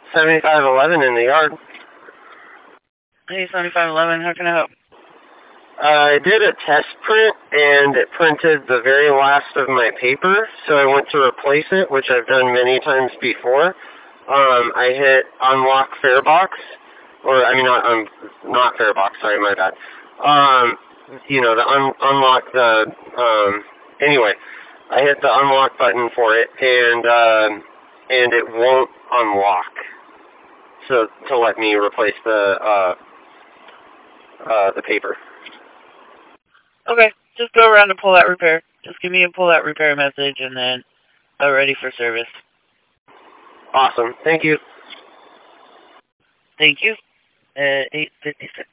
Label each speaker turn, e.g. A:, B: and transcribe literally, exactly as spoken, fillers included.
A: seventy-five eleven in the yard.
B: Hey, seventy-five eleven, how can I help?
A: Uh, I did a test print, and it printed the very last of my paper, so I went to replace it, which I've done many times before. Um, I hit unlock Farebox, or, I mean, not, um, not Farebox, sorry, my bad. Um, you know, the un unlock the, um, anyway, I hit the unlock button for it, and, um, and it won't unlock, so, to let me replace the, uh, uh, the paper.
B: Okay, just go around and pull that repair. Just give me a pull that repair message, and then I'm ready for service.
A: Awesome. Thank you.
B: Thank you. Uh, eight fifty-six.